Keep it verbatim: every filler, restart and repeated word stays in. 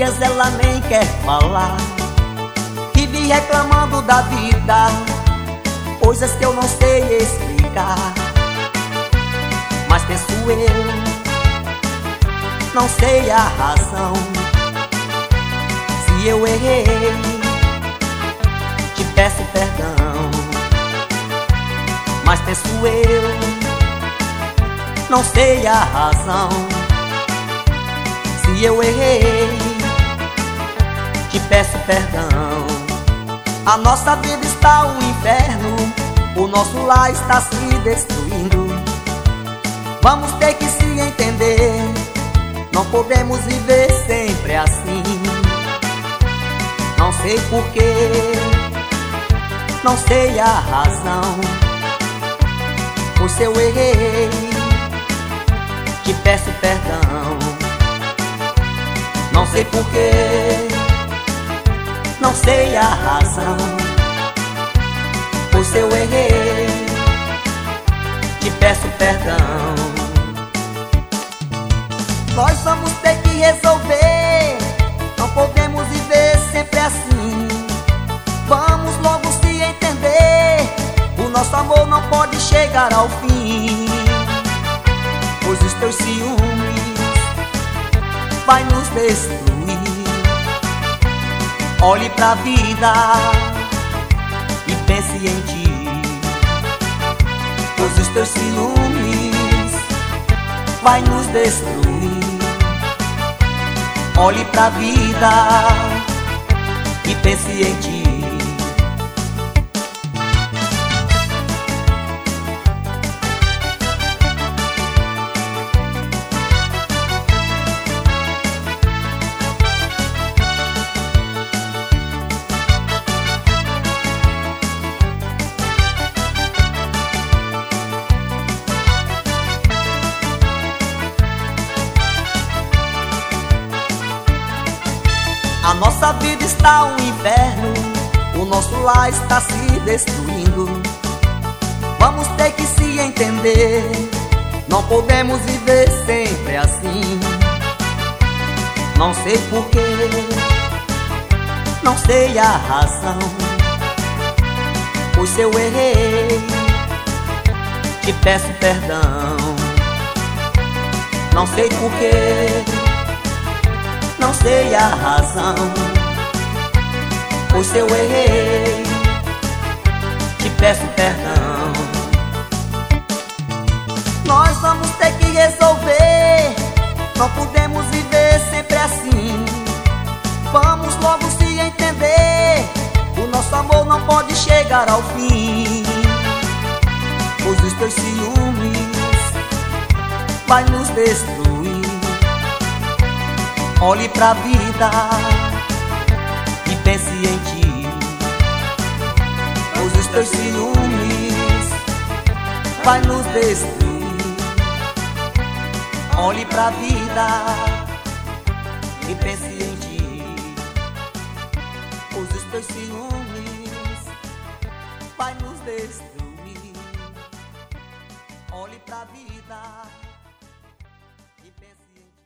dias ela nem quer falar. Vive reclamando da vida, coisas que eu não sei explicar. Mas penso eu, não sei a razão. Se eu errei, te peço perdão. Mas penso eu, não sei a razão. Se eu errei, te peço perdão. A nossa vida está um inferno, o nosso lar está se destruindo. Vamos ter que se entender, não podemos viver sempre assim. Não sei porquê, não sei a razão. Por se eu errei, te peço perdão. Não sei porquê, não sei a razão. Por se eu errei, te peço perdão. Nós vamos ter que resolver, não podemos viver sempre assim. Vamos logo se entender, o nosso amor não pode chegar ao fim. Pois os teus ciúmes vai nos destruir. Olhe pra vida e pense em ti. Pois os teus ciúmes vai nos destruir. Olhe pra vida e pense em ti. A nossa vida está um inferno, o nosso lar está se destruindo. Vamos ter que se entender, não podemos viver sempre assim. Não sei porquê, não sei a razão. Pois se eu errei, te peço perdão. Não sei porquê, não sei a razão. Pois se eu errei, te peço perdão. Nós vamos ter que resolver, não podemos viver sempre assim. Vamos logo se entender, o nosso amor não pode chegar ao fim. Pois os teus ciúmes vai nos destruir. Olhe pra vida e pense em ti. Pois os teus ciúmes vai nos destruir. Olhe pra vida e pense em ti. Pois os teus ciúmes vai nos destruir. Olhe pra vida